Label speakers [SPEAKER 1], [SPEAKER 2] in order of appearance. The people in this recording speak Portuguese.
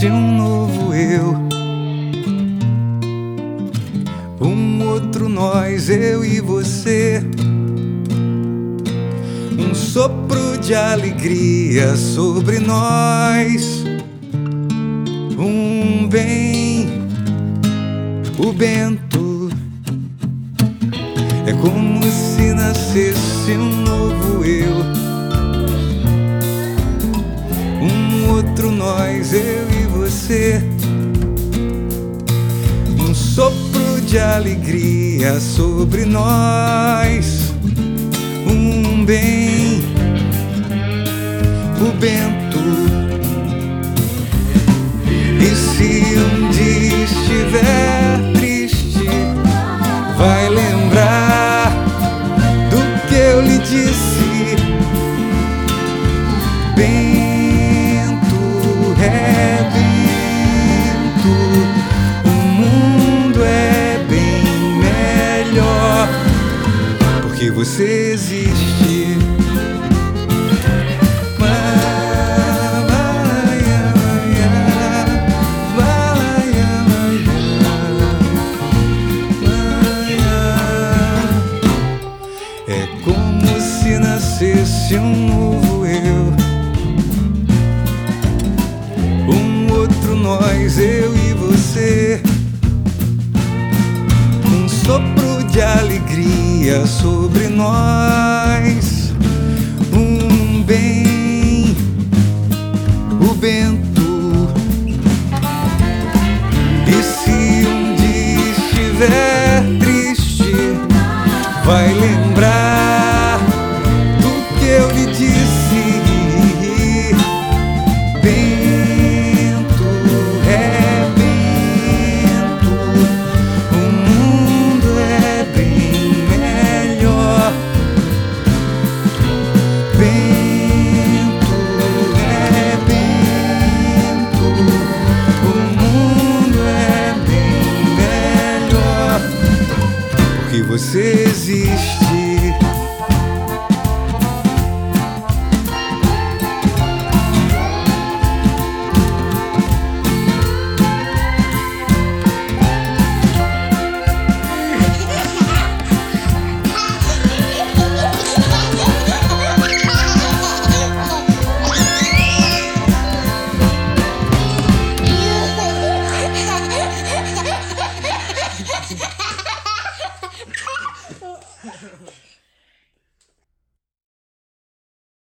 [SPEAKER 1] nascesse um novo eu, um outro nós, eu e você. Um sopro de alegria sobre nós, um bem, o Bento. É como se nascesse um novo eu, um outro nós, eu e você. Um sopro de alegria sobre nós, um bem, o Bento. E se um dia estiver triste, vai lembrar do que eu lhe disse. Bento, é Bento, o mundo é bem melhor porque você existe. É como se nascesse um novo eu, um outro nós, eu e você. Um sopro de alegria sobre nós, um bem, o Bento. E se um dia estiver triste, vai lembrar do que eu lhe disse. Bento, é Bento, o mundo é bem melhor. Bento, é Bento, o mundo é bem melhor porque você existe.